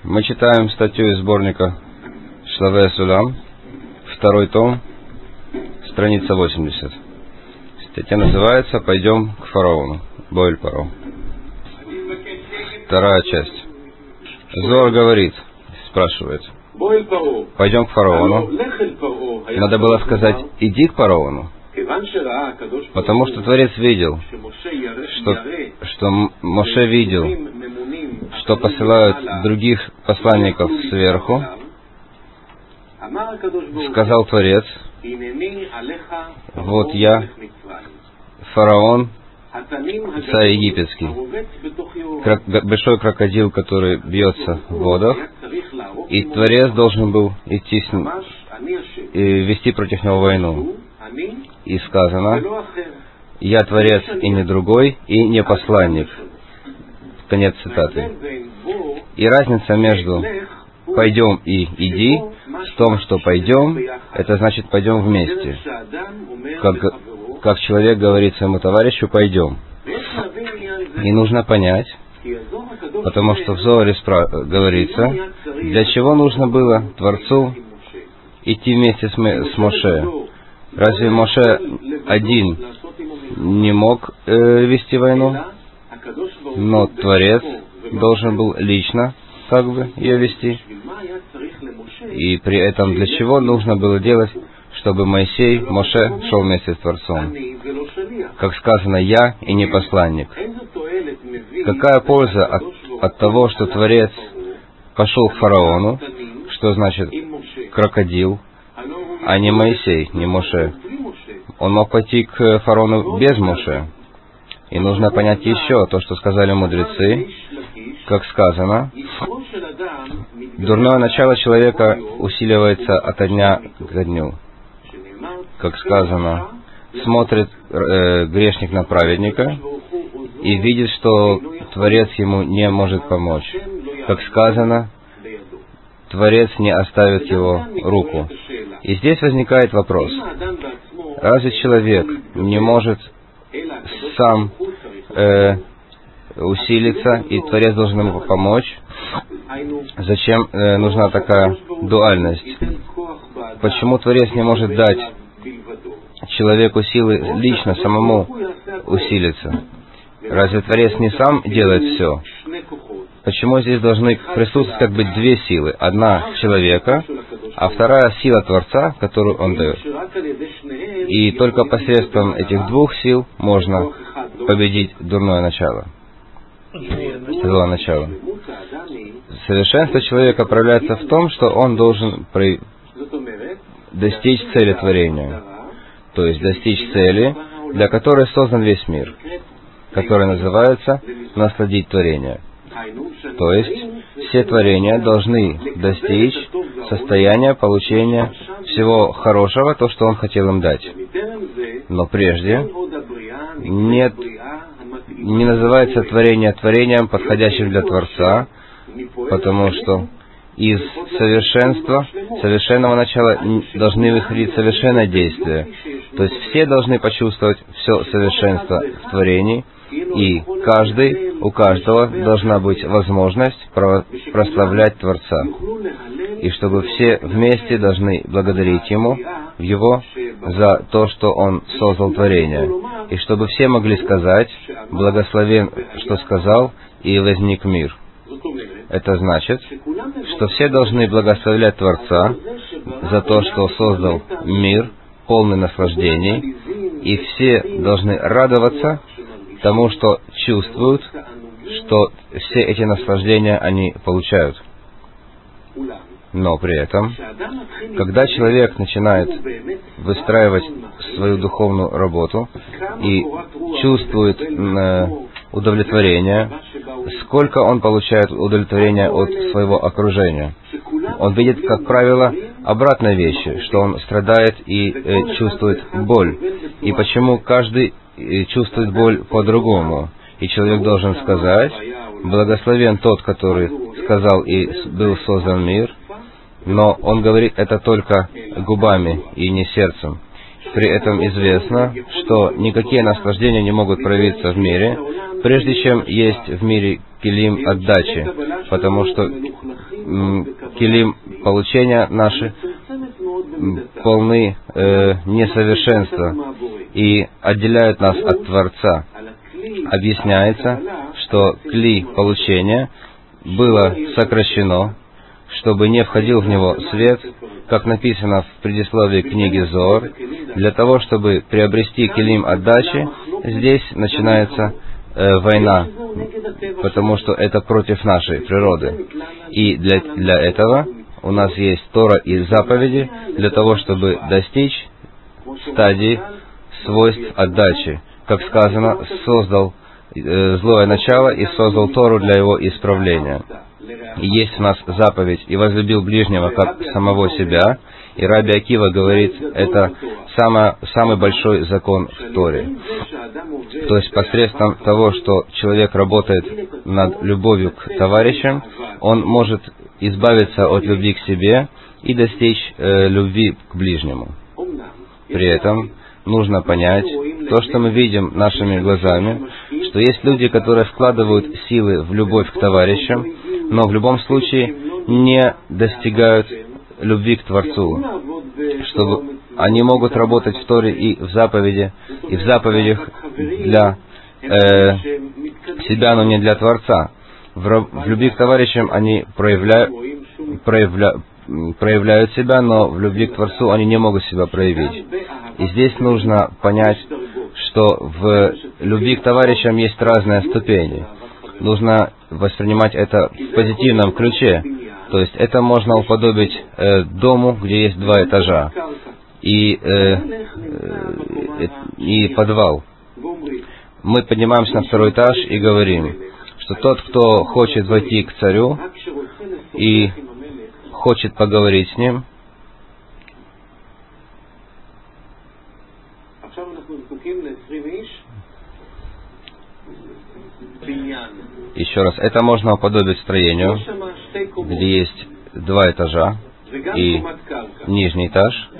Мы читаем статью из сборника Шлаве Сулам, 2 том, страница 80. Статья называется «Пойдем к фараону». Боэль Паро. Вторая часть. Зоар говорит, спрашивает: пойдем к фараону. Надо было сказать: иди к фараону. Потому что Творец видел, что Моше видел, что посылают других посланников сверху. Сказал Творец: вот я, фараон, царь египетский, большой крокодил, который бьется в водах, и Творец должен был идти и вести против него войну. И сказано: я Творец и не другой, и не посланник. Конец цитаты. И разница между «пойдем» и «иди» в том, что «пойдем» — это значит «пойдем вместе». Как человек говорит своему товарищу: «пойдем». И нужно понять, потому что в Зоаре говорится, для чего нужно было Творцу идти вместе с Моше. Разве Моше один не мог вести войну? Но Творец должен был лично ее вести. И при этом для чего нужно было делать, чтобы Моше шел вместе с Творцом? Как сказано: я и не посланник. Какая польза от того, что Творец пошел к фараону, что значит крокодил, а не Моисей, не Моше? Он мог пойти к фараону без Моше. И нужно понять еще то, что сказали мудрецы, как сказано: дурное начало человека усиливается ото дня к дню. Как сказано: смотрит грешник на праведника и видит, что Творец ему не может помочь. Как сказано: Творец не оставит его руку. И здесь возникает вопрос: разве человек не может сам усилиться, и Творец должен ему помочь? Зачем нужна такая дуальность? Почему Творец не может дать человеку силы лично самому усилиться? Разве Творец не сам делает все? Почему здесь должны присутствовать как бы две силы? Одна человека, а вторая сила Творца, которую он дает. И только посредством этих двух сил можно победить дурное начало. Злое начало. Совершенство человека проявляется в том, что он должен достичь цели творения. То есть достичь цели, для которой создан весь мир, которая называется «насладить творение». То есть все творения должны достичь состояния получения всего хорошего, то, что он хотел им дать. Но прежде не называется творение творением, подходящим для Творца, потому что из совершенного начала должны выходить совершенное действие. То есть все должны почувствовать все совершенство в творении, и у каждого должна быть возможность прославлять Творца. И чтобы все вместе должны благодарить Его за то, что Он создал творение. И чтобы все могли сказать: благословен, что сказал, и возник мир. Это значит, что все должны благословлять Творца за то, что создал мир, полный наслаждений, и все должны радоваться тому, что чувствуют, что все эти наслаждения они получают. Но при этом, когда человек начинает выстраивать свою духовную работу и чувствует удовлетворение, сколько он получает удовлетворения от своего окружения? Он видит, как правило, обратные вещи, что он страдает и чувствует боль. И почему каждый чувствует боль по-другому? И человек должен сказать: благословен тот, который сказал и был создан мир. Но он говорит это только губами и не сердцем. При этом известно, что никакие наслаждения не могут проявиться в мире, прежде чем есть в мире килим отдачи, потому что килим получения наши полны несовершенства и отделяют нас от Творца. Объясняется, что кли получения было сокращено, чтобы не входил в него свет, как написано в предисловии книги Зоар, для того, чтобы приобрести килим отдачи, здесь начинается война, потому что это против нашей природы. И для этого у нас есть Тора и заповеди, для того, чтобы достичь стадии свойств отдачи. Как сказано, создал злое начало и создал Тору для его исправления. И есть у нас заповедь «И возлюбил ближнего, как самого себя». И Раби Акива говорит, это самый большой закон в Торе. То есть посредством того, что человек работает над любовью к товарищам, он может избавиться от любви к себе и достичь любви к ближнему. При этом нужно понять, то, что мы видим нашими глазами, что есть люди, которые вкладывают силы в любовь к товарищам, но в любом случае не достигают любви к Творцу. Чтобы они могут работать в Торе и в заповедях для себя, но не для Творца. В любви к товарищам они проявляют себя, но в любви к Творцу они не могут себя проявить. И здесь нужно понять, что в любви к товарищам есть разные ступени. Нужно воспринимать это в позитивном ключе. То есть это можно уподобить дому, где есть 2 этажа, и подвал. Мы поднимаемся на 2-й этаж и говорим, что тот, кто хочет войти к царю и хочет поговорить с ним, еще раз, это можно уподобить строению, где есть 2 этажа и нижний этаж,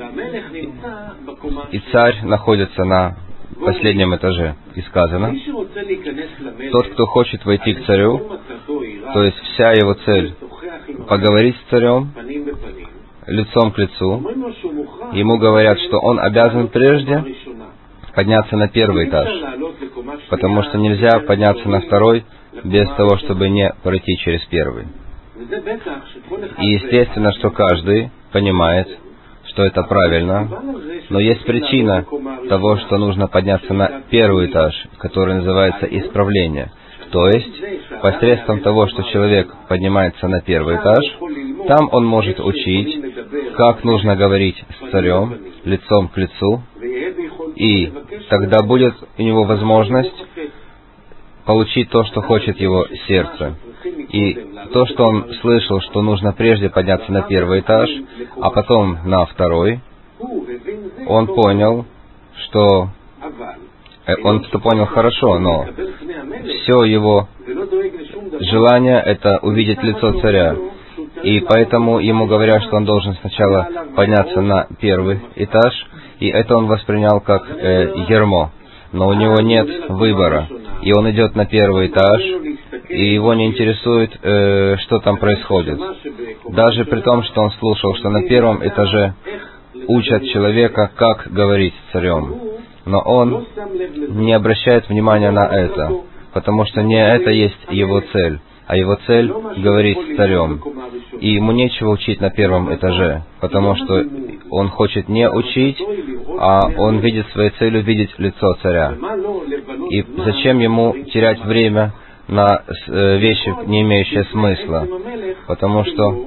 и царь находится на последнем этаже. И сказано, тот, кто хочет войти к царю, то есть вся его цель поговорить с царем лицом к лицу, ему говорят, что он обязан прежде подняться на 1-й этаж, потому что нельзя подняться на 2-й без того, чтобы не пройти через 1-й. И естественно, что каждый понимает, что это правильно, но есть причина того, что нужно подняться на 1-й этаж, который называется исправление. То есть, посредством того, что человек поднимается на 1-й этаж, там он может учить, как нужно говорить с царем лицом к лицу, и тогда будет у него возможность получить то, что хочет его сердце. И то, что он слышал, что нужно прежде подняться на 1-й этаж, а потом на 2-й, он понял, что понял хорошо, но все его желание — это увидеть лицо царя. И поэтому ему говорят, что он должен сначала подняться на 1-й этаж, и это он воспринял как ярмо. Но у него нет выбора, и он идет на 1-й этаж, и его не интересует, что там происходит. Даже при том, что он слушал, что на 1-м этаже учат человека, как говорить с царем. Но он не обращает внимания на это, потому что не это есть его цель, а его цель — говорить с царем. И ему нечего учить на 1-м этаже, потому что он хочет не учить, а он видит своей целью видеть лицо царя. И зачем ему терять время на вещи, не имеющие смысла? Потому что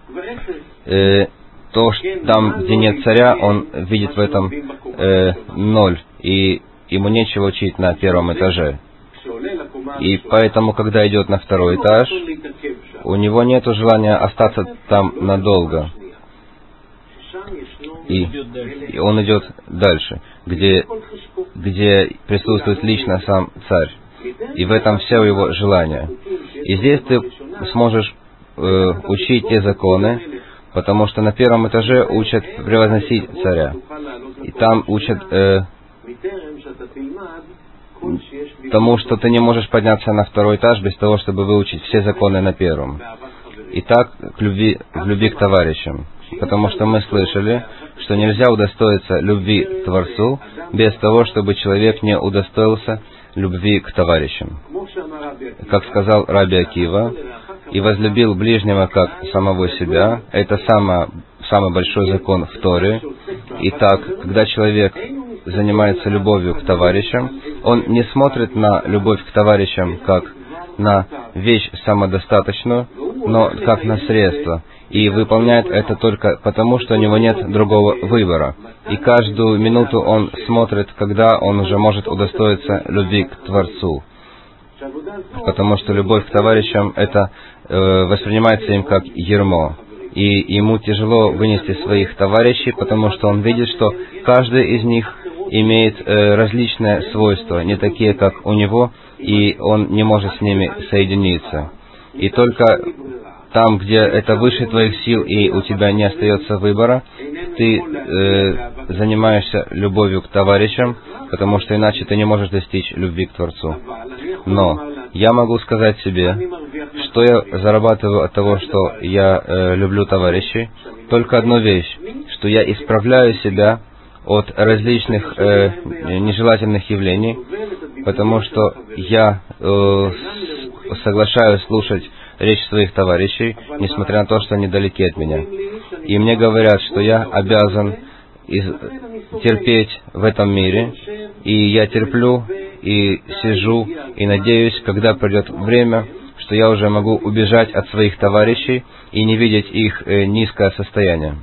там, где нет царя, он видит в этом 0, и ему нечего учить на 1-м этаже. И поэтому, когда идет на 2-й этаж, у него нет желания остаться там надолго. И он идет дальше, где присутствует лично сам царь. И в этом все его желание. И здесь ты сможешь учить те законы, потому что на 1-м этаже учат превозносить царя. И там учат тому, что ты не можешь подняться на 2-й этаж без того, чтобы выучить все законы на 1-м. И так в любви к товарищам. Потому что мы слышали, что нельзя удостоиться любви к Творцу без того, чтобы человек не удостоился любви к товарищам. Как сказал Раби Акива, «И возлюбил ближнего как самого себя». Это самый большой закон в Торе. Итак, когда человек занимается любовью к товарищам, он не смотрит на любовь к товарищам как на вещь самодостаточную, но как на средство, и выполняет это только потому, что у него нет другого выбора. И каждую минуту он смотрит, когда он уже может удостоиться любви к Творцу. Потому что любовь к товарищам это воспринимается им как ярмо. И ему тяжело вынести своих товарищей, потому что он видит, что каждый из них имеет различные свойства, не такие, как у него, и он не может с ними соединиться. И только там, где это выше твоих сил, и у тебя не остается выбора, ты занимаешься любовью к товарищам, потому что иначе ты не можешь достичь любви к Творцу. Но я могу сказать себе, что я зарабатываю от того, что я люблю товарищей, только одну вещь, что я исправляю себя от различных нежелательных явлений, потому что я соглашаюсь слушать речь своих товарищей, несмотря на то, что они далеки от меня. И мне говорят, что я обязан терпеть в этом мире, и я терплю, и сижу, и надеюсь, когда придет время, что я уже могу убежать от своих товарищей и не видеть их низкое состояние.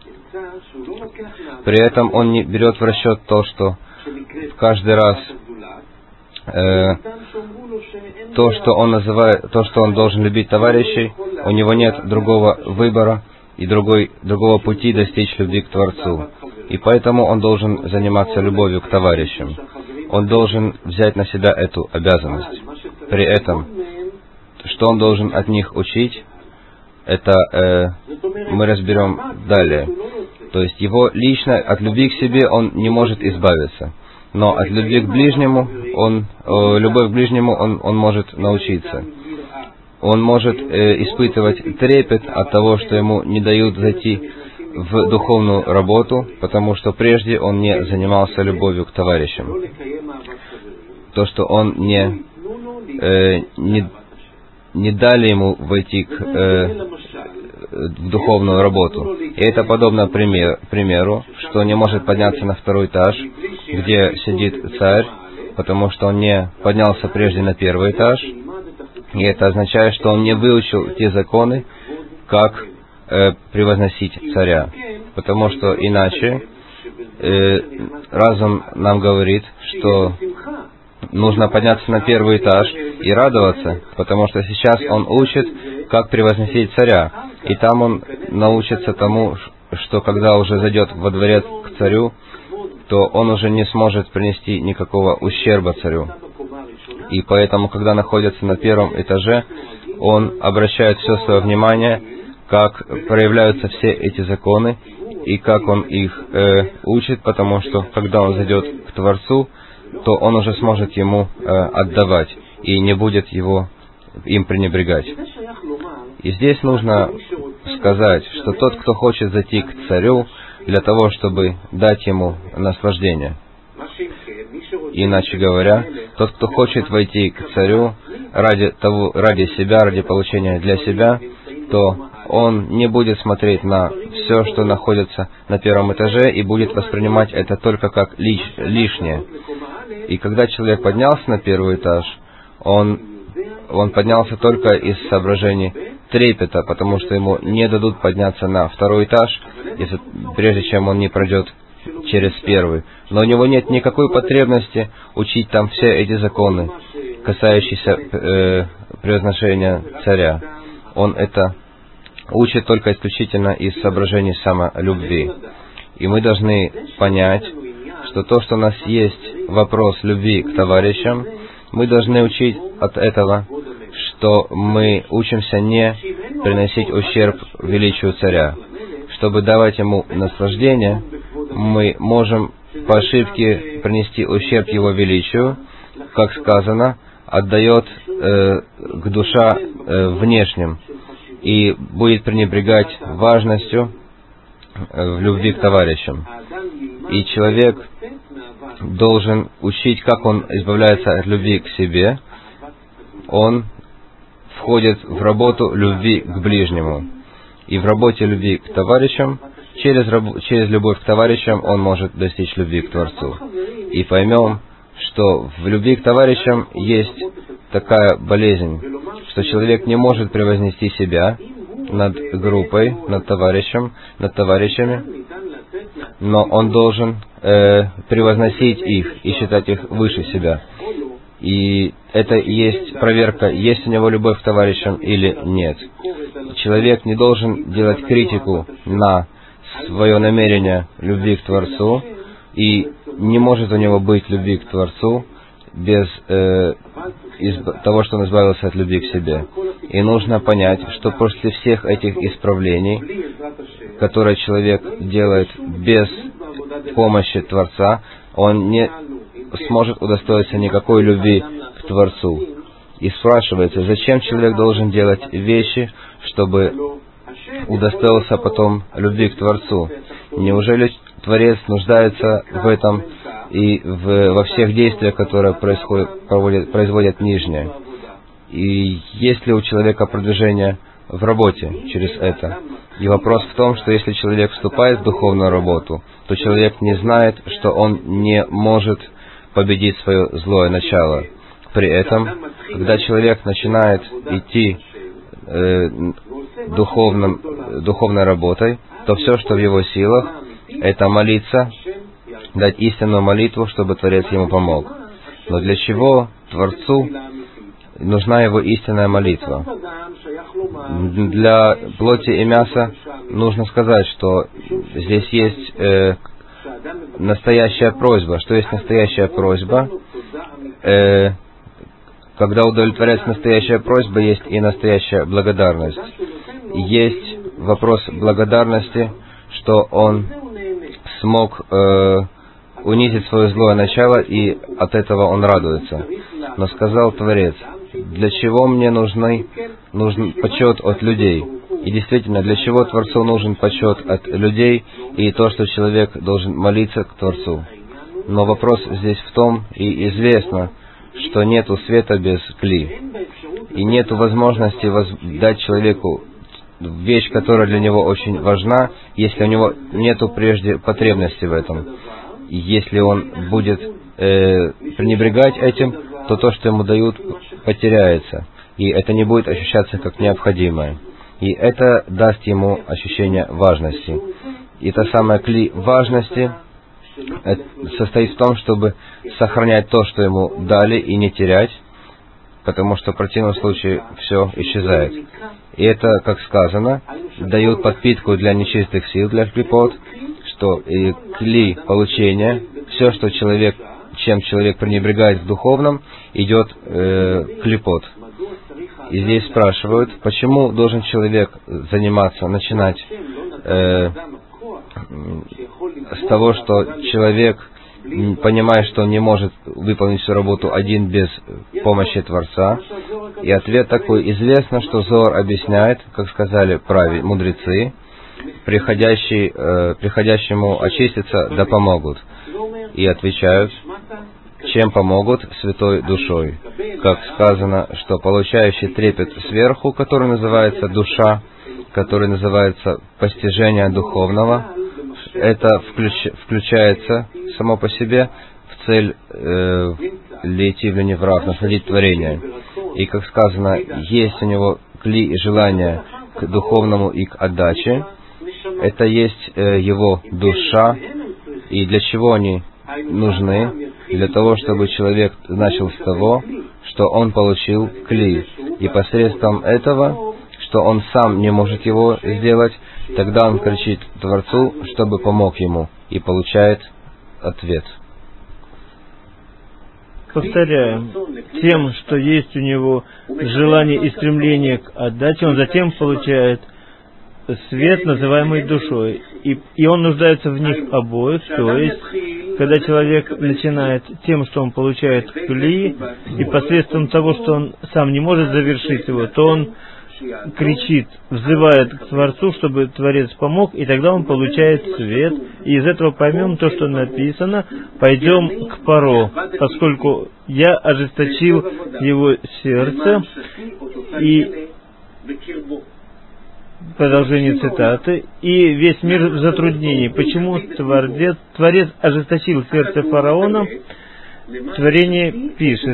При этом он не берет в расчет то, что каждый раз то, что он называет, то, что он должен любить товарищей, у него нет другого выбора и другого пути достичь любви к Творцу. И поэтому он должен заниматься любовью к товарищам. Он должен взять на себя эту обязанность. При этом, что он должен от них учить, это мы разберем далее. То есть его лично от любви к себе он не может избавиться. Но от любви к ближнему, любовь к ближнему он может научиться. Он может испытывать трепет от того, что ему не дают зайти в духовную работу, потому что прежде он не занимался любовью к товарищам. То, что он не дали ему войти в духовную работу. И это подобно примеру, что не может подняться на второй этаж, где сидит царь, потому что он не поднялся прежде на первый этаж. И это означает, что он не выучил те законы, как превозносить царя. Потому что иначе разум нам говорит, что нужно подняться на первый этаж и радоваться, потому что сейчас он учит, как превозносить царя. И там он научится тому, что когда уже зайдет во дворец к царю, то он уже не сможет принести никакого ущерба царю. И поэтому, когда находится на первом этаже, он обращает все свое внимание, как проявляются все эти законы, и как он их учит, потому что, когда он зайдет к Творцу, то он уже сможет ему отдавать и не будет им пренебрегать. И здесь нужно сказать, что тот, кто хочет зайти к царю для того, чтобы дать ему наслаждение, иначе говоря, тот, кто хочет войти к царю ради себя, ради получения для себя, то он не будет смотреть на все, что находится на первом этаже, и будет воспринимать это только как лишнее. И когда человек поднялся на первый этаж, он поднялся только из соображений трепета, потому что ему не дадут подняться на второй этаж, прежде чем он не пройдет через первый. Но у него нет никакой потребности учить там все эти законы, касающиеся превозношения царя. Он это учит только исключительно из соображений самолюбви. И мы должны понять, что то, что у нас есть вопрос любви к товарищам, мы должны учить от этого, что мы учимся не приносить ущерб величию царя. Чтобы давать ему наслаждение, мы можем по ошибке принести ущерб его величию, как сказано, отдает к душа внешним. и будет пренебрегать важностью в любви к товарищам. И человек должен учить, как он избавляется от любви к себе. Он входит в работу любви к ближнему. И в работе любви к товарищам, через любовь к товарищам, он может достичь любви к Творцу. И поймем, что в любви к товарищам есть такая болезнь, что человек не может превознести себя над группой, над товарищами, но он должен превозносить их и считать их выше себя. И это и есть проверка, есть у него любовь к товарищам или нет. Человек не должен делать критику на свое намерение любви к Творцу, и не может у него быть любви к Творцу без того, что он избавился от любви к себе. И нужно понять, что после всех этих исправлений, которые человек делает без помощи Творца, он не сможет удостоиться никакой любви к Творцу. И спрашивается, зачем человек должен делать вещи, чтобы удостоился потом любви к Творцу? Неужели Творец нуждается в этом и во всех действиях, которые производят нижние? И есть ли у человека продвижение в работе через это? И вопрос в том, что если человек вступает в духовную работу, то человек не знает, что он не может победить свое злое начало. При этом, когда человек начинает идти духовной работой, то все, что в его силах, это молиться, дать истинную молитву, чтобы Творец ему помог. Но для чего Творцу нужна его истинная молитва? Для плоти и мяса нужно сказать, что здесь есть настоящая просьба. Что есть настоящая просьба? Когда удовлетворяется настоящая просьба, есть и настоящая благодарность. Есть вопрос благодарности, что он смог унизить свое злое начало, и от этого он радуется. Но сказал Творец, для чего мне нужен почет от людей? И действительно, для чего Творцу нужен почет от людей и то, что человек должен молиться к Творцу? Но вопрос здесь в том, и известно, что нету света без кли. И нету возможности дать человеку вещь, которая для него очень важна, если у него нету прежде потребности в этом. И если он будет пренебрегать этим, то то, что ему дают, потеряется. И это не будет ощущаться как необходимое. И это даст ему ощущение важности. И та самая кли важности состоит в том, чтобы сохранять то, что ему дали, и не терять, потому что в противном случае все исчезает. И это, как сказано, дают подпитку для нечистых сил, для клипот, что и кли получения, все, что чем человек пренебрегает в духовном, идет клипот. И здесь спрашивают, почему должен человек начинать с того, что человек, понимая, что он не может выполнить всю работу один без помощи Творца. И ответ такой: известно, что Зоар объясняет, как сказали мудрецы, приходящему очиститься да помогут. И отвечают, чем помогут? Святой душой. Как сказано, что получающий трепет сверху, который называется душа, который называется постижение духовного, это включается само по себе в цель лейти в неврав, насладить творение. И, как сказано, есть у него кли и желание к духовному и к отдаче. Это есть его душа. И для чего они нужны? Для того, чтобы человек начал с того, что он получил кли. И посредством этого, что он сам не может его сделать, тогда он кричит Творцу, чтобы помог ему, и получает ответ. Повторяем, тем, что есть у него желание и стремление к отдаче, он затем получает свет, называемый душой. И он нуждается в них обоих, то есть, когда человек начинает тем, что он получает кли, и посредством того, что он сам не может завершить его, то он кричит, взывает к Творцу, чтобы Творец помог, и тогда он получает свет. И из этого поймем то, что написано: «Пойдем к Паро, поскольку я ожесточил его сердце». И продолжение цитаты. «И весь мир в затруднении». Почему Творец ожесточил сердце фараона? Творение пишет,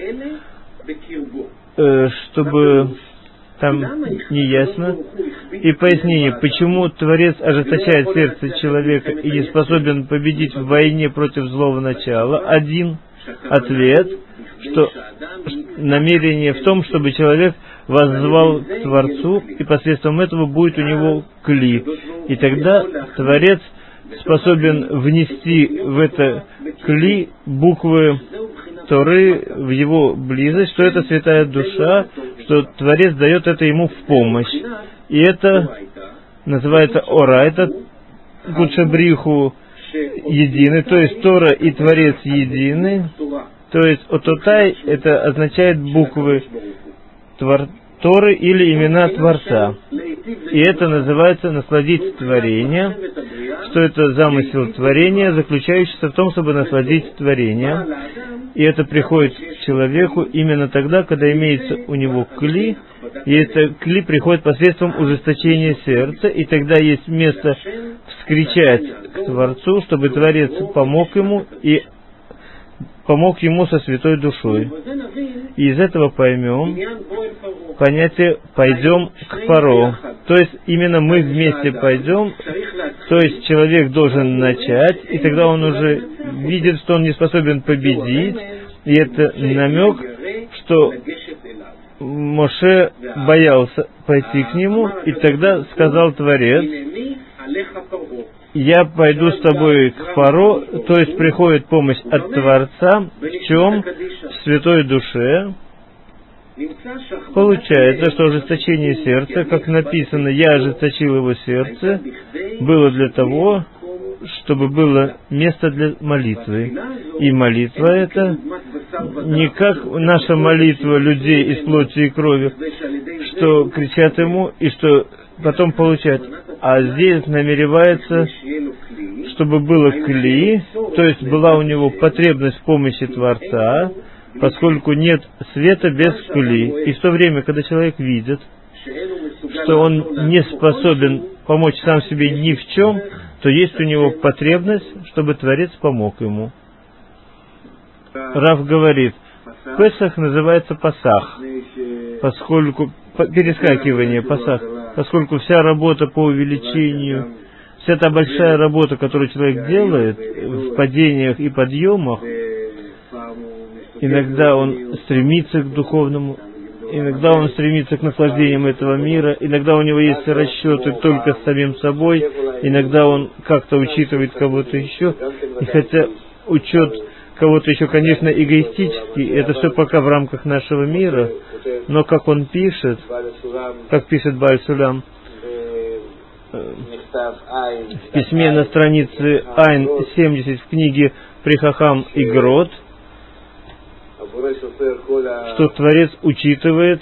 чтобы там не ясно. И пояснение, почему Творец ожесточает сердце человека и не способен победить в войне против злого начала. Один ответ, что намерение в том, чтобы человек воззвал к Творцу, и посредством этого будет у него кли. И тогда Творец способен внести в это кли буквы Торы в его близость, что это святая душа, что Творец дает это ему в помощь. И это называется ора, это Кудшабриху едины, то есть Тора и Творец едины, то есть Ототай это означает буквы Торы или имена Творца. И это называется насладить творение, что это замысел творения, заключающийся в том, чтобы насладить творение. И это приходит к человеку именно тогда, когда имеется у него кли, и это кли приходит посредством ужесточения сердца, и тогда есть место вскричать к Творцу, чтобы Творец помог ему и помог ему со святой душой. И из этого поймем понятие «пойдем к Паро». То есть именно мы вместе пойдем, то есть человек должен начать, и тогда он уже видит, что он не способен победить, и это намек, что Моше боялся пойти к нему, и тогда сказал Творец: «Я пойду с тобой к Паро», то есть приходит помощь от Творца. В чем? В святой душе. Получается, что ожесточение сердца, как написано, «Я ожесточил его сердце», было для того, чтобы было место для молитвы. И молитва это не как наша молитва людей из плоти и крови, что кричат ему и что потом получают. А здесь намеревается, чтобы было кли, то есть была у него потребность в помощи Творца, поскольку нет света без кли. И в то время, когда человек видит, что он не способен помочь сам себе ни в чем, то есть у него потребность, чтобы Творец помог ему. Рав говорит, Песах называется Пасах, поскольку перескакивание Пасах, поскольку вся работа по увеличению, вся та большая работа, которую человек делает в падениях и подъемах, иногда он стремится к духовному, иногда он стремится к наслаждениям этого мира, иногда у него есть расчеты только с самим собой, иногда он как-то учитывает кого-то еще, и хотя учет кого-то еще, конечно, эгоистический, это все пока в рамках нашего мира, но как он пишет, как пишет Бааль Сулам, в письме на странице Айн 70 в книге Прихахам и Грот, что Творец учитывает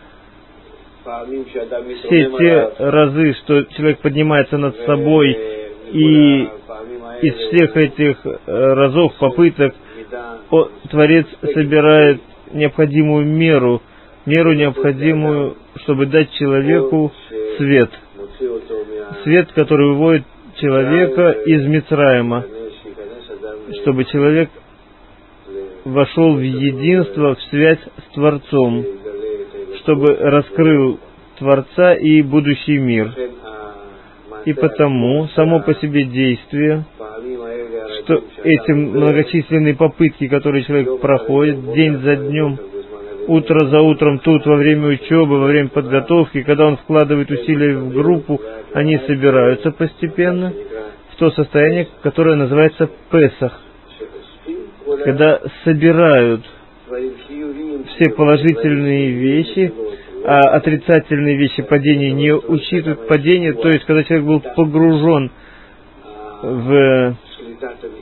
все те разы, что человек поднимается над собой, и из всех этих разов, попыток, Творец собирает необходимую меру необходимую, чтобы дать человеку свет. Свет, который выводит человека из Мицраима, чтобы человек вошел в единство, в связь с Творцом, чтобы раскрыл Творца и будущий мир. И потому само по себе действие, что эти многочисленные попытки, которые человек проходит день за днем, утро за утром, тут во время учебы, во время подготовки, когда он вкладывает усилия в группу, они собираются постепенно в то состояние, которое называется Песах, когда собирают все положительные вещи, а отрицательные вещи падения не учитывают падение, то есть когда человек был погружен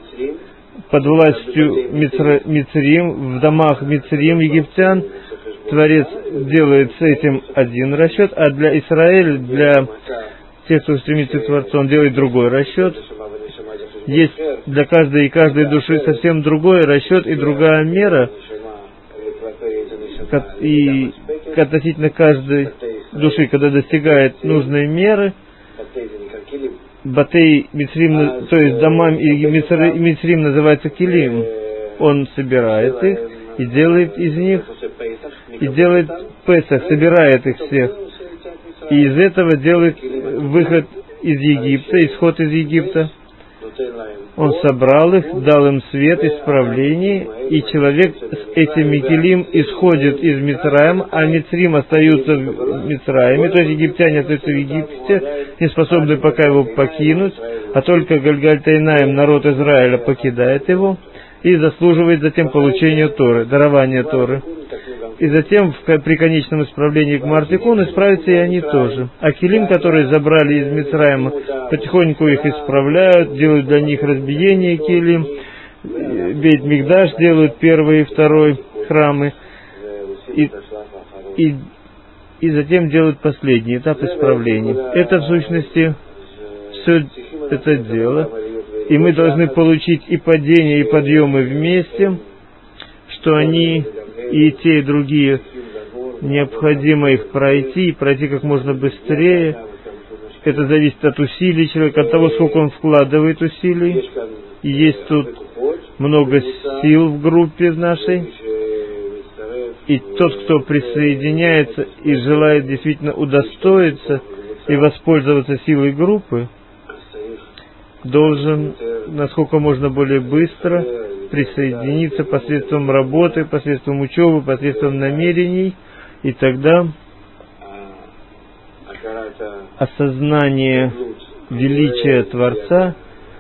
под властью Мицрим, в домах Мицрим, египтян, Творец делает с этим один расчет, а для Израиля, для тех, кто стремится к Творцу, он делает другой расчет. Есть для каждой и каждой души совсем другой расчет и другая мера, и относительно каждой души, когда достигает нужной меры, Батей Мицрим, то есть домам и Мицрим называется Килим, он собирает их и делает из них, и делает Песах, собирает их всех, и из этого делает выход из Египта, исход из Египта. Он собрал их, дал им свет, исправление, и человек с этими килим исходит из Мицраима, а Мицрим остаются в Мицраиме, то есть египтяне остаются в Египте, не способны пока его покинуть, а только Гальгаль-Тайнаим, народ Израиля, покидает его и заслуживает затем получения Торы, дарования Торы. И затем, при конечном исправлении к Мартикун, исправятся и они тоже. А килим, которые забрали из Мицраима, потихоньку их исправляют, делают для них разбиение килим, Бейт-Микдаш делают первый и второй храмы, и затем делают последний этап исправления. Это, в сущности, все это дело. И мы должны получить и падения, и подъемы вместе, что они и те, и другие, необходимо их пройти, и пройти как можно быстрее. Это зависит от усилий человека, от того, сколько он вкладывает усилий. И есть тут много сил в группе нашей. И тот, кто присоединяется и желает действительно удостоиться и воспользоваться силой группы, должен, насколько можно более быстро, присоединиться посредством работы, посредством учебы, посредством намерений, и тогда осознание величия Творца,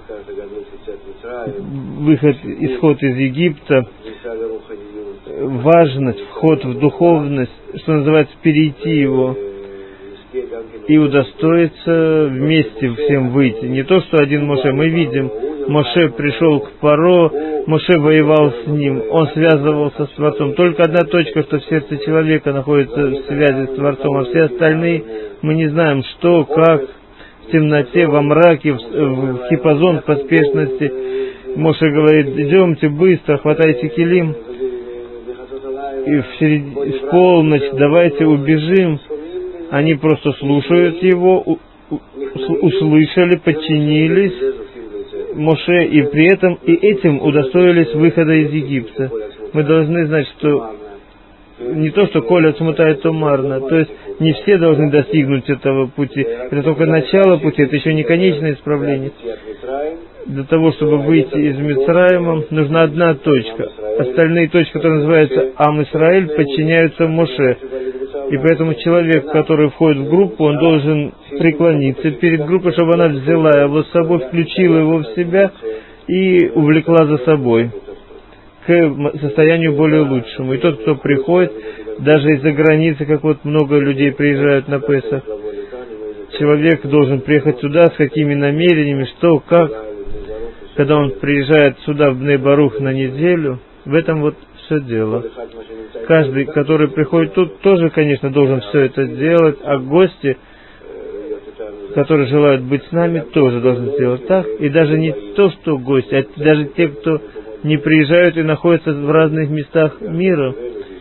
выход, исход из Египта, важность, вход в духовность, что называется, перейти его, и удостоиться вместе всем выйти. Не то, что один Моше. Мы видим, Моше пришел к Паро, Моше воевал с ним, он связывался с Творцом. Только одна точка, что в сердце человека находится в связи с Творцом, а все остальные мы не знаем, что, как, в темноте, во мраке, в хипозон, в поспешности. Моше говорит: идемте быстро, хватайте килим, и в полночь давайте убежим. Они просто слушают его, услышали, подчинились Моше, и при этом и этим удостоились выхода из Египта. Мы должны знать, что не то, что коля смутает, то марно, то есть не все должны достигнуть этого пути. Это только начало пути, это еще не конечное исправление. Для того, чтобы выйти из Мицраима, нужна одна точка. Остальные точки, которые называются Ам Исраэль, подчиняются Моше. И поэтому человек, который входит в группу, он должен преклониться перед группой, чтобы она взяла его с собой, включила его в себя и увлекла за собой к состоянию более лучшему. И тот, кто приходит, даже из-за границы, как вот много людей приезжают на Песах, человек должен приехать сюда с какими намерениями, что, как. Когда он приезжает сюда, в Бней-Барух, на неделю, в этом вот все дело. Каждый, который приходит тут, тоже, конечно, должен все это делать, а гости, которые желают быть с нами, тоже должны сделать так. И даже не то, что гости, а даже те, кто не приезжают и находятся в разных местах мира,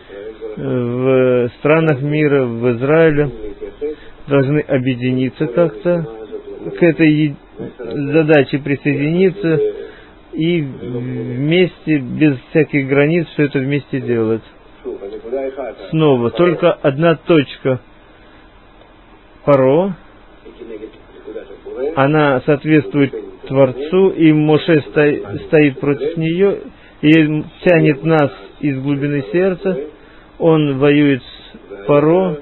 в странах мира, в Израиле, должны объединиться как-то к этой задаче, присоединиться и вместе, без всяких границ, все это вместе делать. Снова, только одна точка Паро, она соответствует Творцу, и Моше стоит против нее, и тянет нас из глубины сердца, он воюет с Паро,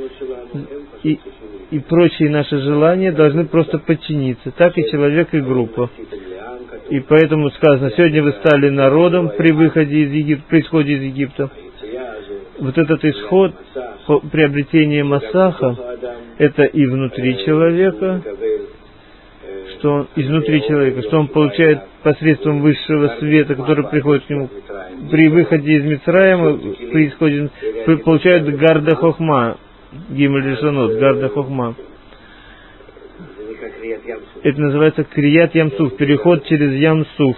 и прочие наши желания должны просто подчиниться. Так и человек, и группа. И поэтому сказано: сегодня вы стали народом при выходе из Египта, при исходе из Египта. Вот этот исход, приобретение Масаха, это и внутри человека, что он, изнутри человека, что он получает посредством высшего света, который приходит к нему при выходе из Мицраима, при исходе, получают Гарда Хохма, Гимель Лишонот, Гарда Хохма. Это называется Крият Ямсуф, переход через Ямсуф.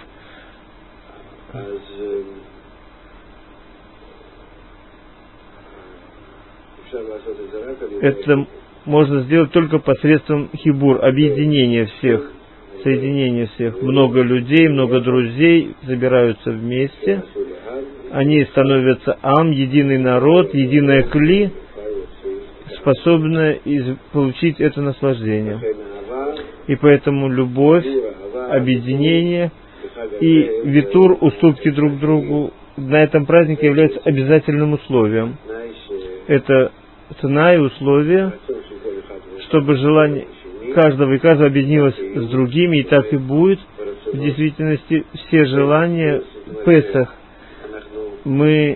Это можно сделать только посредством хибур, объединения всех, соединения всех. Много людей, много друзей собираются вместе. Они становятся ам, единый народ, единое кли, способное получить это наслаждение. И поэтому любовь, объединение и витур, уступки друг другу на этом празднике являются обязательным условием. Это цена и условие, чтобы желание каждого и каждого объединилось с другими, и так и будет. В действительности все желания Песах мы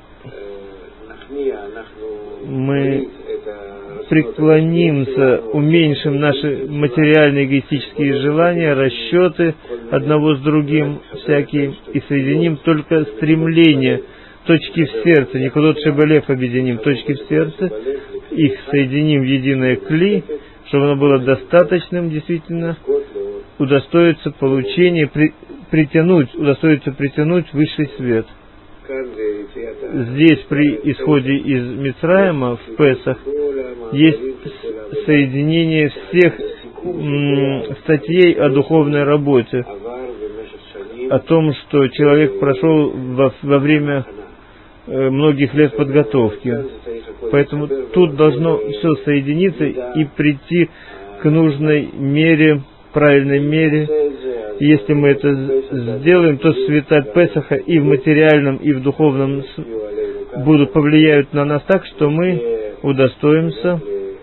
преклонимся, уменьшим наши материальные эгоистические желания, расчеты одного с другим всякие, и соединим только стремления, точки в сердце, Никудот Шебелев объединим, точки в сердце, их соединим в единое кли, чтобы оно было достаточным, действительно, удостоится получения, удостоится притянуть высший свет. Здесь при исходе из Мицраима в Песах есть соединение всех статей о духовной работе, о том, что человек прошел во время многих лет подготовки. Поэтому тут должно все соединиться и прийти к нужной мере, правильной мере. Если мы это сделаем, то света Песаха и в материальном, и в духовном повлияют на нас так, что мы удостоимся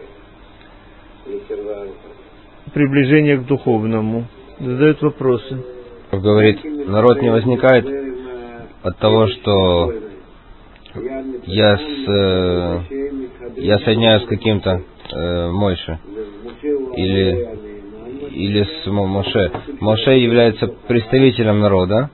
приближения к духовному. Задают вопросы. Говорит, народ не возникает от того, что я соединяюсь с каким-то Мойше или с Моше. Моше является представителем народа,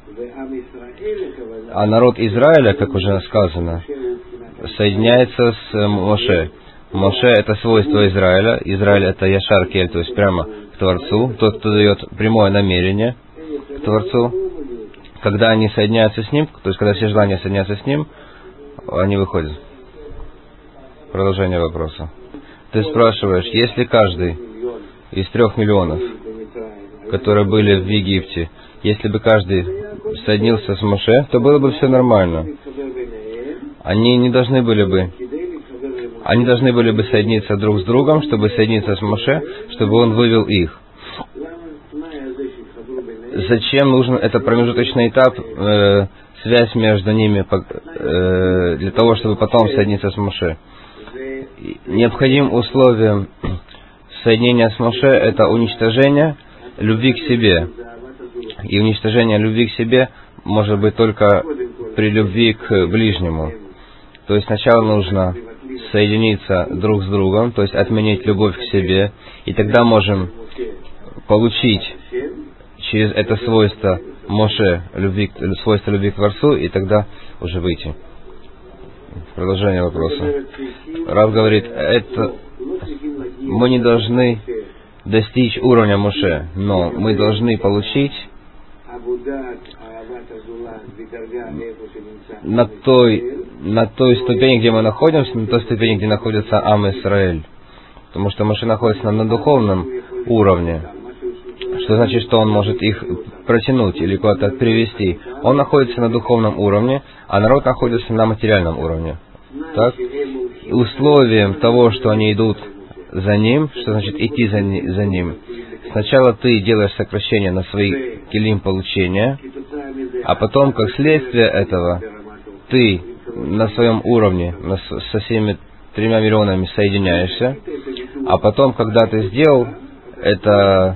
а народ Израиля, как уже сказано, соединяется с Моше. Моше — это свойство Израиля. Израиль — это Яшар Кель, то есть прямо к Творцу, тот, кто дает прямое намерение к Творцу. Когда они соединяются с Ним, то есть когда все желания соединяются с Ним, они выходят. Продолжение вопроса. Ты спрашиваешь, если каждый из 3 миллионов, которые были в Египте, если бы каждый соединился с Моше, то было бы все нормально. Они должны были бы соединиться друг с другом, чтобы соединиться с Моше, чтобы он вывел их. Зачем нужен этот промежуточный этап, связь между ними, для того, чтобы потом соединиться с Моше? Необходимым условием соединения с Моше — это уничтожение любви к себе. И уничтожение любви к себе может быть только при любви к ближнему. То есть сначала нужно соединиться друг с другом, то есть отменить любовь к себе, и тогда можем получить через это свойство Моше, свойство любви к Творцу, и тогда уже выйти. Продолжение вопроса. Рав говорит, мы не должны достичь уровня Моше, но мы должны получить на той ступени, где мы находимся, на той ступени, где находится Ам Исраэль. Потому что Моше находится на духовном уровне. Что значит, что он может их протянуть или куда-то привести? Он находится на духовном уровне, а народ находится на материальном уровне. Так? И условием того, что они идут за ним, что значит идти за ним, сначала ты делаешь сокращение на свои килим получения, а потом, как следствие этого, ты на своем уровне со всеми 3 миллионами соединяешься, а потом, когда ты сделал это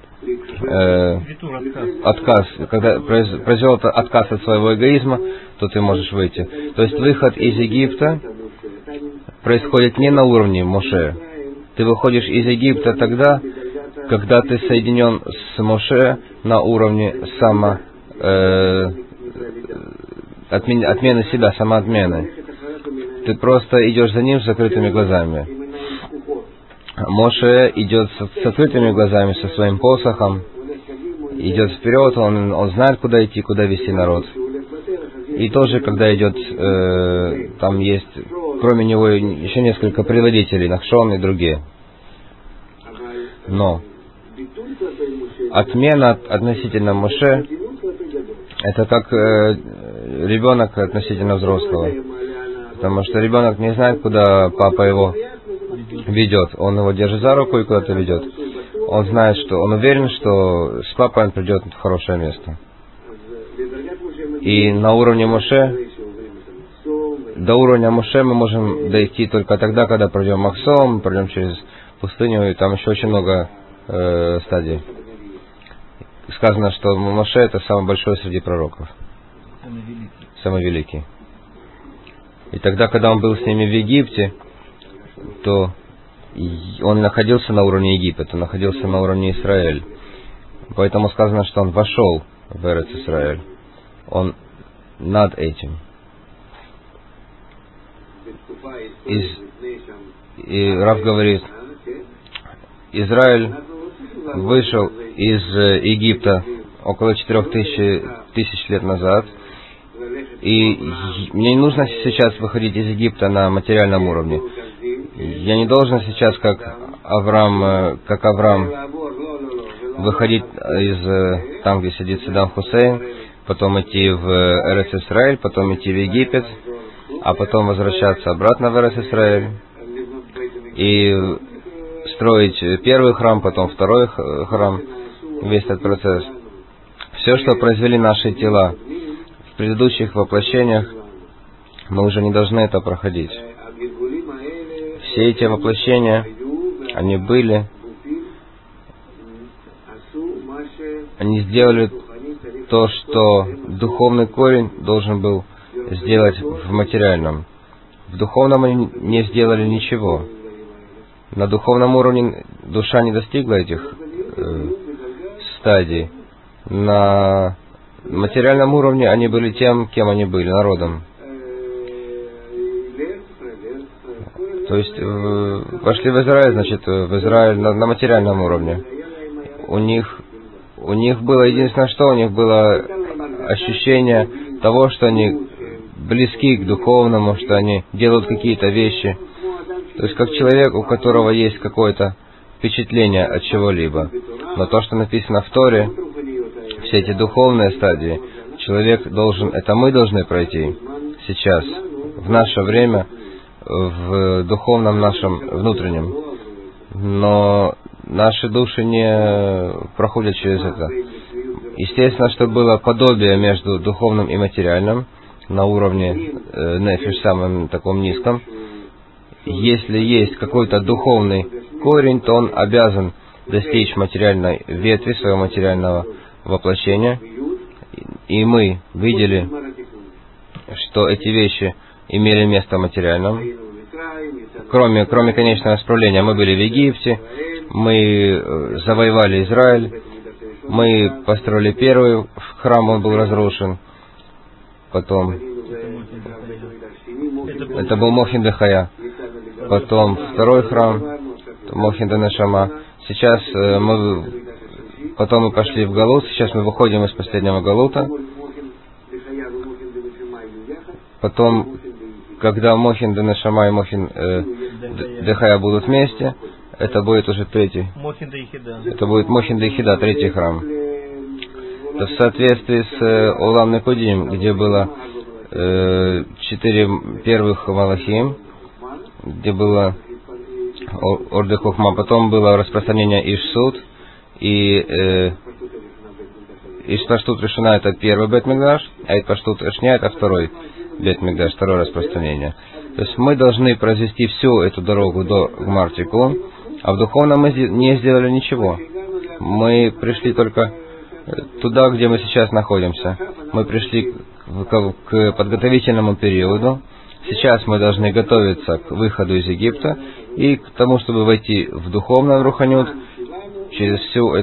отказ, когда произвел отказ от своего эгоизма, то ты можешь выйти. То есть выход из Египта происходит не на уровне Моше. Ты выходишь из Египта тогда, когда ты соединен с Моше на уровне отмены себя, самоотмены. ты просто идешь за ним с закрытыми глазами. Моше идет с открытыми глазами, со своим посохом, идет вперед, он знает, куда идти, куда вести народ. И тоже, когда идет, там есть, кроме него, еще несколько предводителей, Нахшон и другие. Но отмена относительно Моше, это как ребенок относительно взрослого. Потому что ребенок не знает, куда папа его ведет. Он его держит за руку и куда-то ведет. Он знает, что он уверен, что с папой он придет в хорошее место. И на уровне Моше, до уровня Моше мы можем дойти только тогда, когда пройдем Махсом, пройдем через пустыню, и там еще очень много стадий. Сказано, что Моше это самый большой среди пророков. Самый великий. И тогда, когда он был с ними в Египте, то он находился на уровне Египта, находился на уровне Израиль. Поэтому сказано, что он вошел в Эрец Израиль. Он над этим. И Рав говорит, Израиль вышел из Египта около 4000 лет назад. И мне не нужно сейчас выходить из Египта на материальном уровне. Я не должен сейчас, как Авраам, выходить из там, где сидит Саддам Хусейн, потом идти в Эрец Исраэль, потом идти в Египет, а потом возвращаться обратно в Эрец Исраэль и строить первый храм, потом второй храм, весь этот процесс. Все, что произвели наши тела в предыдущих воплощениях, мы уже не должны это проходить. Все эти воплощения, они были, они сделали то, что духовный корень должен был сделать в материальном. В духовном они не сделали ничего. На духовном уровне душа не достигла этих стадий. На материальном уровне они были тем, кем они были, народом. То есть вошли в Израиль, значит, в Израиль на материальном уровне. У них было единственное, что у них было ощущение того, что они близки к духовному, что они делают какие-то вещи. То есть как человек, у которого есть какое-то впечатление от чего-либо. Но то, что написано в Торе, все эти духовные стадии, человек должен, это мы должны пройти сейчас, в наше время, в духовном нашем внутреннем. Но наши души не проходят через это. Естественно, что было подобие между духовным и материальным на уровне нефиш, самым таком низком. Если есть какой-то духовный корень, то он обязан достичь материальной ветви своего материального воплощения. И мы видели, что эти вещи имели место в материальном. Кроме конечного исправления, мы были в Египте, мы завоевали Израиль, мы построили первый храм, он был разрушен. Потом это был Мохин де-Хая. Потом второй храм, Мохин де-Нешама. Сейчас потом мы пошли в Галут, сейчас мы выходим из последнего Галута. Потом, когда Мохин де-Нешама и Мохин де-Хая будут вместе, это будет уже третий. Это будет Мохин де-Хида, третий храм. Это в соответствии с Олам Некудим, где было 4 первых Малахим, где было Орде Хохма, потом было распространение Иш-Суд, и Иш-Паштут Решена это первый Бет-Микдаш, а Иш-Паштут Решня это второй Бет-Микдаш, второе распространение. То есть мы должны произвести всю эту дорогу до Гмар-Тикун, а в духовном мы не сделали ничего. Мы пришли только туда, где мы сейчас находимся. Мы пришли к подготовительному периоду. Сейчас мы должны готовиться к выходу из Египта и к тому, чтобы войти в духовный Руханют через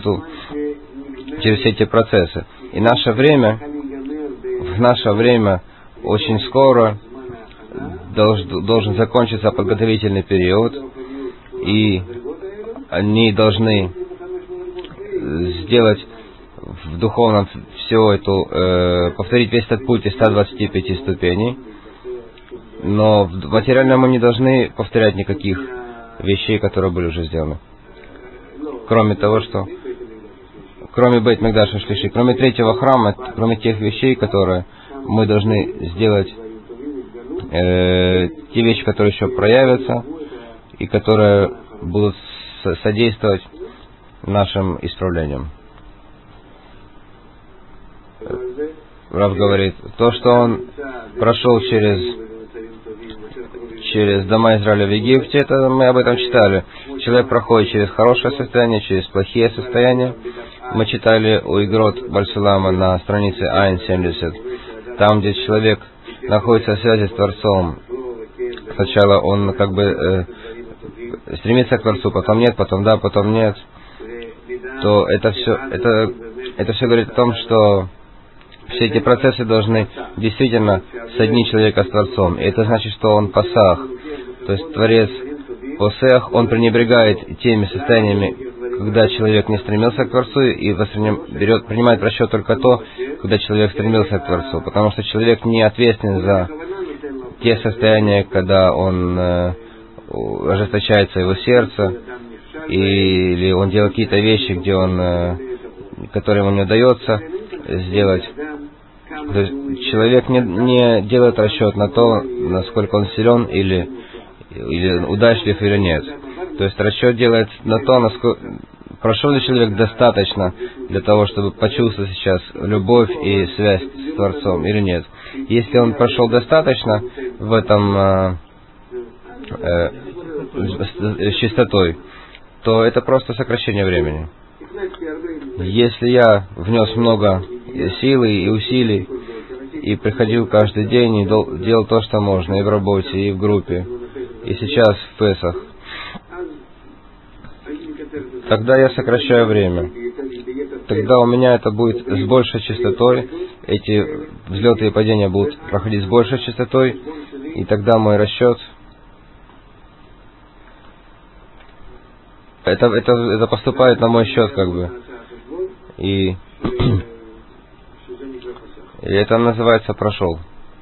все эти процессы. И в наше время очень скоро должен закончиться подготовительный период, и они должны сделать в духовном всю эту, повторить весь этот путь из 125 ступеней, но в материальном мы не должны повторять никаких вещей, которые были уже сделаны. Кроме того, что... Кроме Бейт Микдаша Шлиши, кроме третьего храма, кроме тех вещей, которые мы должны сделать, те вещи, которые еще проявятся, и которые будут содействовать нашим исправлениям. Рав говорит, то, что он прошел через дома Израиля в Египте, это мы об этом читали. Человек проходит через хорошее состояние, через плохие состояния. Мы читали у Игрот Бальсулама на странице Айн 70, там, где человек находится в связи с Творцом. Сначала он как бы стремится к Творцу, потом нет, потом да, потом нет. То это все говорит о том, что все эти процессы должны действительно соединить человека с Творцом. И это значит, что он пасах. То есть Творец посех, он пренебрегает теми состояниями, когда человек не стремился к Творцу, и принимает в расчет только то, когда человек стремился к Творцу. Потому что человек не ответственен за те состояния, когда он ожесточается его сердце, или он делает какие-то вещи, которые ему не удается сделать. То есть человек не делает расчет на то, насколько он силен или удачлив или нет. То есть расчет делает на то, насколько прошел ли человек достаточно для того, чтобы почувствовать сейчас любовь и связь с Творцом или нет. Если он прошел достаточно в этом с чистотой, то это просто сокращение времени. Если я внес много силы и усилий, и приходил каждый день, и делал то, что можно, и в работе, и в группе, и сейчас в Песах, тогда я сокращаю время. Тогда у меня это будет с большей частотой, эти взлеты и падения будут проходить с большей частотой, и тогда мой расчет, это поступает на мой счет, как бы. И это называется прошел.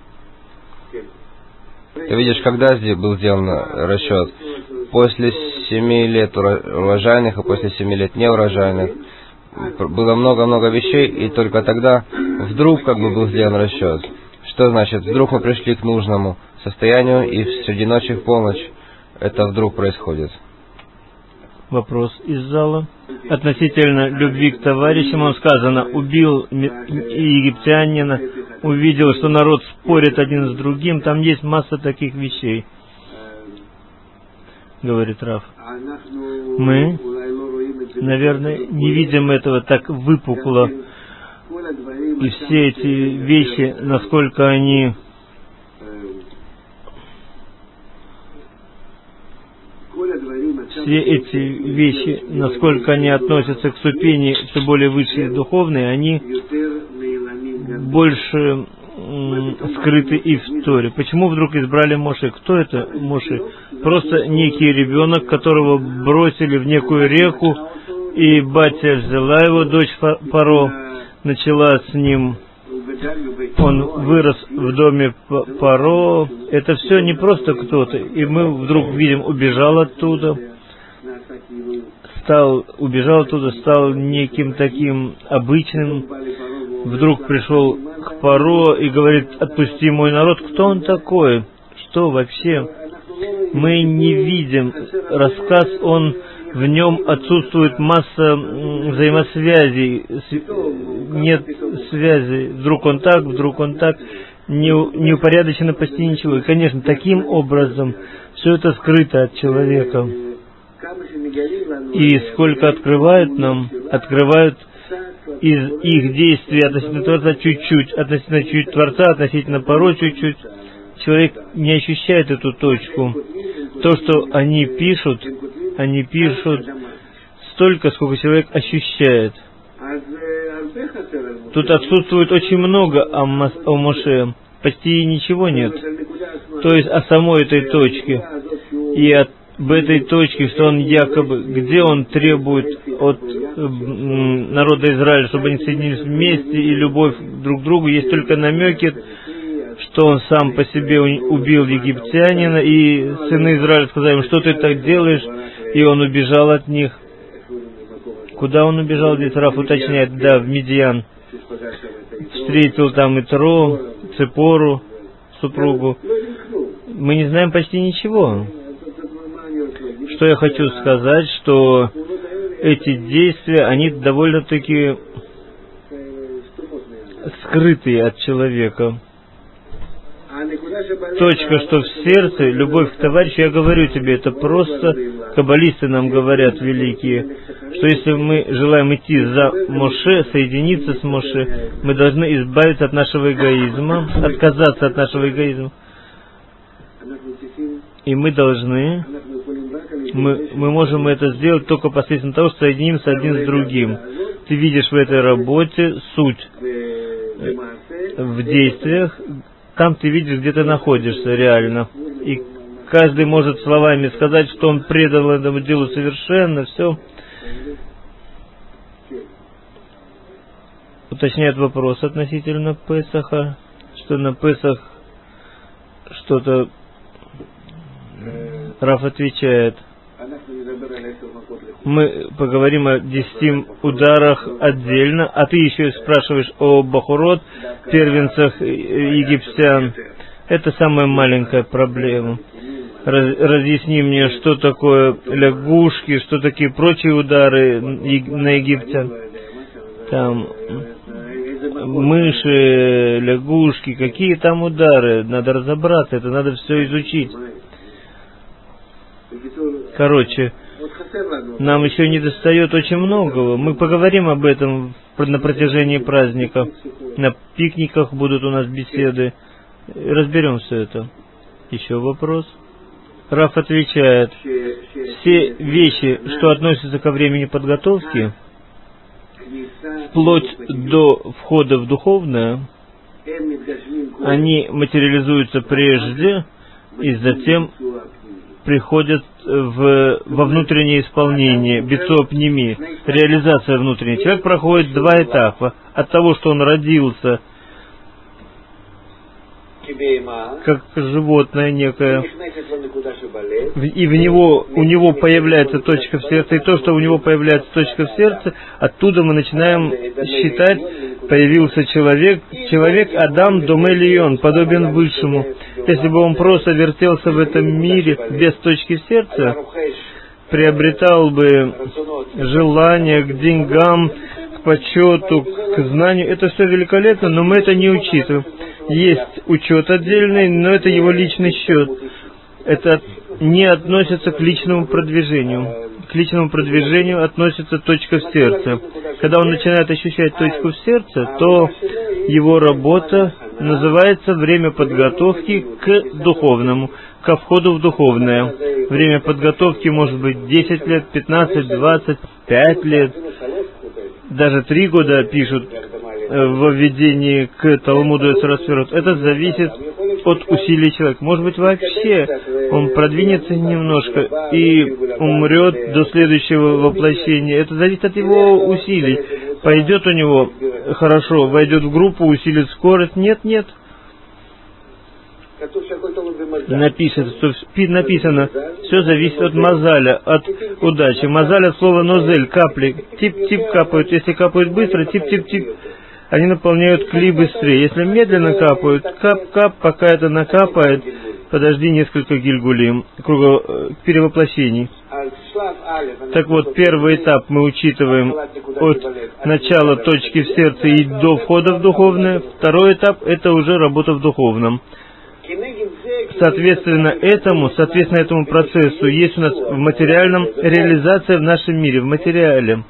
Ты видишь, когда здесь был сделан расчет? После 7 лет урожайных и после 7 лет неурожайных. Было много-много вещей, и только тогда вдруг как бы был сделан расчет. Что значит? Вдруг мы пришли к нужному состоянию, и среди ночи в полночь это вдруг происходит. Вопрос из зала. Относительно любви к товарищам, он сказано, убил египтянина, увидел, что народ спорит один с другим, там есть масса таких вещей, говорит Рав. Мы, наверное, не видим этого так выпукло, и все эти вещи, насколько они насколько они относятся к ступени все более высшей духовной, они больше скрыты и в Торе. Почему вдруг избрали Моше? Кто это Моше? Просто некий ребенок, которого бросили в некую реку, и батя взяла его, дочь Паро, начала с ним. Он вырос в доме Паро. Это все не просто кто-то. И мы вдруг видим, убежал оттуда, стал неким таким обычным. Вдруг пришел к Паро и говорит: отпусти мой народ. Кто он такой? Что вообще? Мы не видим. Рассказ, в нем отсутствует масса взаимосвязей, нет связи. Вдруг он так, не упорядочено почти ничего. И, конечно, таким образом все это скрыто от человека. И сколько открывают из их действий относительно Творца чуть-чуть, относительно Творца, относительно Паро чуть-чуть. Человек не ощущает эту точку. То, что они пишут столько, сколько человек ощущает. Тут отсутствует очень много о Моше. Почти ничего нет. то есть о самой этой точке, и об этой точке, что он якобы, где он требует от народа Израиля, чтобы они соединились вместе, и любовь друг к другу, есть только намеки, что он сам по себе убил египтянина, и сыны Израиля сказали ему, что ты так делаешь, и он убежал от них. Куда он убежал, здесь Раф уточняет, да, в Мидьян. Встретил там Итро, Ципору, супругу. Мы не знаем почти ничего. Что я хочу сказать, что эти действия, они довольно-таки скрытые от человека. Точка, что в сердце, любовь к товарищу, я говорю тебе, это просто каббалисты нам говорят великие, что если мы желаем идти за Моше, соединиться с Моше, мы должны избавиться от нашего эгоизма, отказаться от нашего эгоизма. И мы должны, мы можем это сделать только посредством того, что соединимся один с другим. Ты видишь в этой работе суть в действиях, там ты видишь, где ты находишься реально. И каждый может словами сказать, что он предал этому делу совершенно, все. Уточняет вопрос относительно Песаха, что на Песах что-то Раф отвечает. Мы поговорим о 10 ударах отдельно, а ты еще спрашиваешь о Бахурот, первенцах египтян. Это самая маленькая проблема. Разъясни мне, что такое лягушки, что такие прочие удары на египтян. Там мыши, лягушки, какие там удары, надо разобраться, это надо все изучить. Короче, нам еще не достает очень многого. Мы поговорим об этом на протяжении праздника. На пикниках будут у нас беседы. Разберем все это. Еще вопрос? Раф отвечает, все вещи, что относятся ко времени подготовки, вплоть до входа в духовное, они материализуются прежде и затем приходят во внутреннее исполнение, бицопними, реализация внутренняя. Человек проходит 2 этапа. От того, что он родился как животное некое, и у него появляется точка в сердце, и то, что у него появляется точка в сердце, оттуда мы начинаем считать, появился человек Адам Домелион, подобен Высшему. Если бы он просто вертелся в этом мире без точки в сердце, приобретал бы желание к деньгам, к почету, к знанию, это все великолепно, но мы это не учитываем. Есть учет отдельный, но это его личный счет. Это не относится к личному продвижению. К личному продвижению относится точка в сердце. Когда он начинает ощущать точку в сердце, то его работа называется время подготовки к духовному, ко входу в духовное. Время подготовки может быть 10 лет, 15, 20, 5 лет. Даже 3 года пишут в введении к Талмуду Эцерасферот. Это зависит от усилий человека. Может быть, вообще он продвинется немножко и умрет до следующего воплощения. Это зависит от его усилий. Пойдет у него хорошо, войдет в группу, усилит скорость. Нет. Написано, все зависит от мазаля, от удачи. Мазаль от слова нозель, капли. Тип-тип капают. Если капают быстро, тип-тип-тип. Они наполняют кли быстрее. Если медленно капают, кап-кап, пока это накапает, подожди несколько гильгулим, перевоплощений. Так вот, первый этап мы учитываем от начала точки в сердце и до входа в духовное. Второй этап — это уже работа в духовном. Соответственно этому процессу есть у нас в материальном реализация в нашем мире, в материале.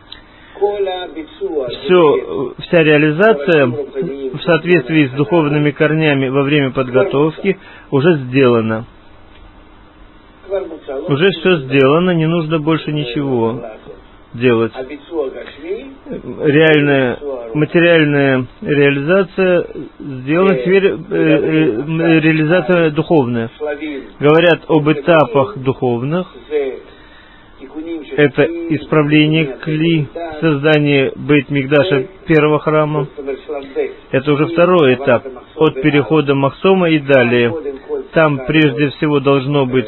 Вся реализация в соответствии с духовными корнями во время подготовки уже сделана. Уже все сделано, не нужно больше ничего. делать. Реальная, материальная реализация сделана, теперь реализация духовная. Говорят об этапах духовных. Это исправление кли, создание Бейт-Микдаша первого храма. Это уже второй этап, от перехода Махсома и далее. Там прежде всего должна быть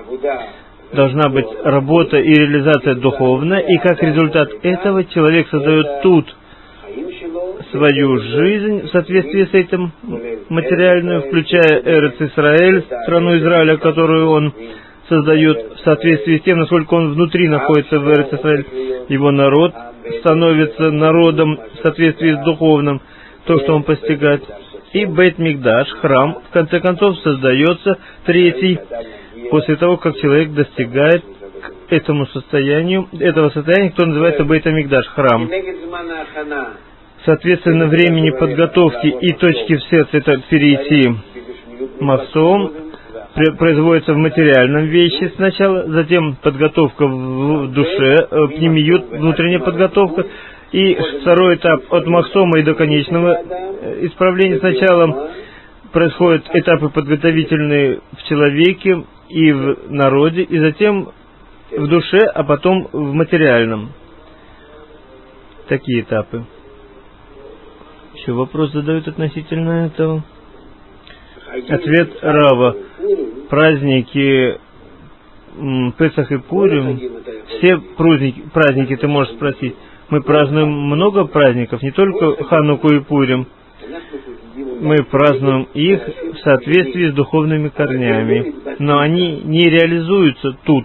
работа и реализация духовная, и как результат этого человек создает тут свою жизнь в соответствии с этим материальную, включая Эрец Исраэль, страну Израиля, которую он создает в соответствии с тем, насколько он внутри находится в Эрец Исраэль. Его народ становится народом в соответствии с духовным, то, что он постигает. И Бейт-Микдаш, храм, в конце концов, создается третий, после того, как человек достигает к этого состояния, которое называется Бейт-Микдаш, храм. Соответственно, времени подготовки и точки в сердце, это перейти Махсом, производится в материальном вещи сначала, затем подготовка в душе, пнемиют, внутренняя подготовка, и второй этап от Махсома и до конечного исправления. Сначала происходят этапы подготовительные в человеке и в народе, и затем в душе, а потом в материальном. Такие этапы. Еще вопрос задают относительно этого. Ответ Рава. Праздники Песах и Пурим, все праздники ты можешь спросить. Мы празднуем много праздников, не только Хануку и Пурим. Мы празднуем их в соответствии с духовными корнями, но они не реализуются тут.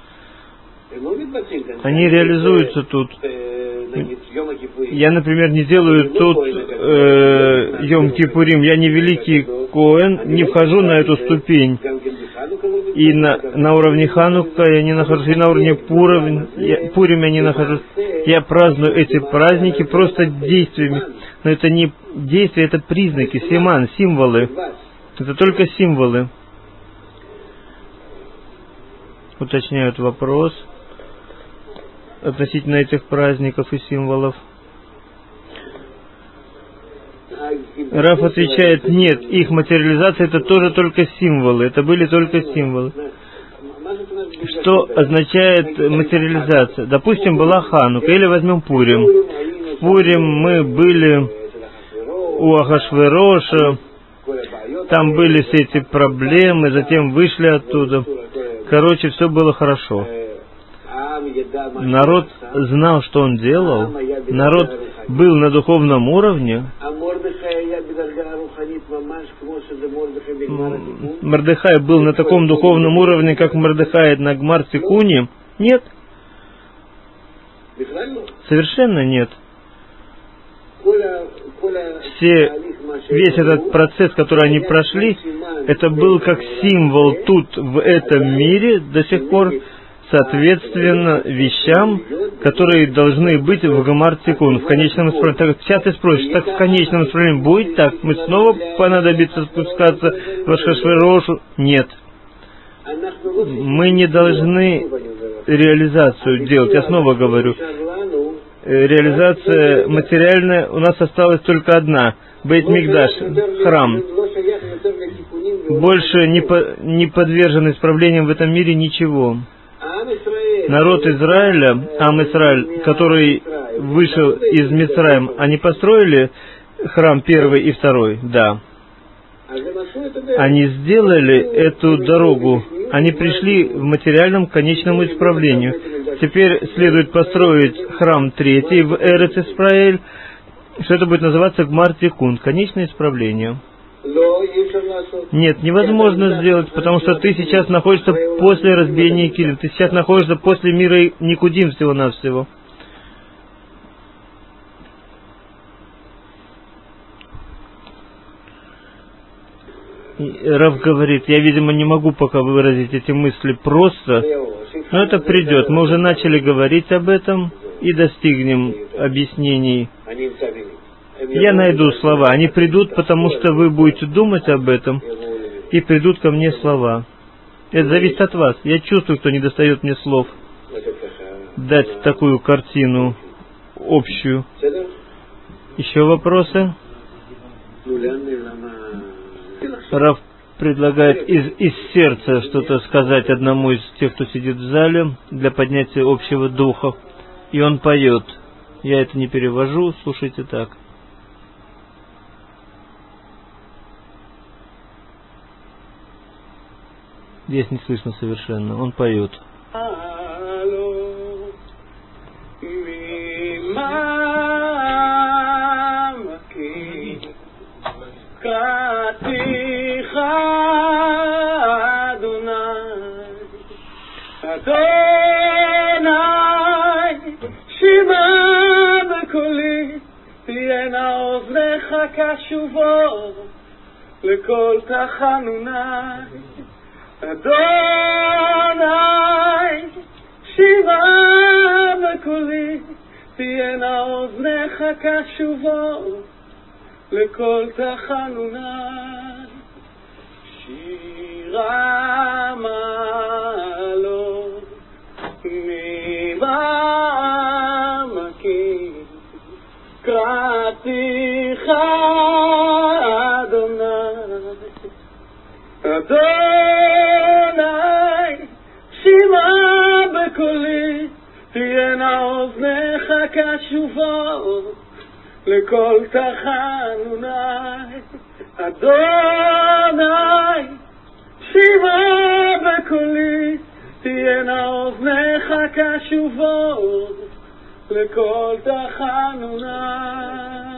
Они реализуются тут. Я, например, не делаю тут Йом-Кипурим, я не великий Коэн, не вхожу на эту ступень. И на уровне Ханука я не нахожусь, и на уровне Пурим я не нахожусь. Я праздную эти праздники просто действиями. Но это не действия, это признаки, симан, символы. Это только символы. Уточняют вопрос относительно этих праздников и символов. Раф отвечает, нет, их материализация это тоже только символы, это были только символы. Что означает материализация? Допустим, была Ханука, или возьмем Пурим. В Пурим мы были у Ахашвероша, там были все эти проблемы, затем вышли оттуда. Короче, все было хорошо. Народ знал, что он делал, народ был на духовном уровне. Мордехай был на таком духовном уровне, как Мордехай на Гмар Тикуне? Нет. Совершенно нет. Весь этот процесс, который они прошли, это был как символ тут, в этом мире, до сих пор, соответственно вещам, которые должны быть в Гмар Тикун, в конечном исправлении. Так, сейчас ты спросишь, так в конечном исправлении будет так? Мы снова понадобится спускаться в Ахашверошу? Нет. Мы не должны реализацию делать. Я снова говорю, реализация материальная у нас осталась только одна. Бейт-Микдаш, храм. Больше не подвержен исправлениям в этом мире ничего. Народ Израиля, Ам-Исраиль, который вышел из Мицраим, они построили храм первый и второй? Да. Они сделали эту дорогу. Они пришли в материальном конечному исправлению. Теперь следует построить храм третий в Эрец Исраэль, что это будет называться Гмар Тикун, конечное исправление. Нет, невозможно сделать, потому что ты сейчас находишься после разбиения Килим, ты сейчас находишься после мира Никудим всего-навсего. Рав говорит, я, видимо, не могу пока выразить эти мысли просто, но это придет. Мы уже начали говорить об этом и достигнем объяснений. Я найду слова. Они придут, потому что вы будете думать об этом, и придут ко мне слова. Это зависит от вас. Я чувствую, кто не достает мне слов. дать такую картину общую. Еще вопросы? Рав предлагает из сердца что-то сказать одному из тех, кто сидит в зале, для поднятия общего духа. И он поет. Я это не перевожу, слушайте так. Здесь не слышно совершенно. Он поет. לכל תחנוני אדוני שירה בקולי תהיינה אוזניך קשובות לכל תחנוני שירה מעלות ממעמקים קראתיך אדוני שמע בקולי תהיינה אוזניך קשובות לכל תחנוני אדוני שמע בקולי תהיינה אוזניך קשובות לכל תחנוני.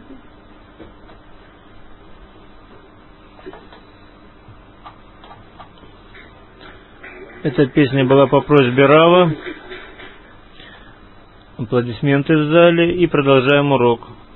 Эта песня была по просьбе Рава. Аплодисменты в зале и продолжаем урок.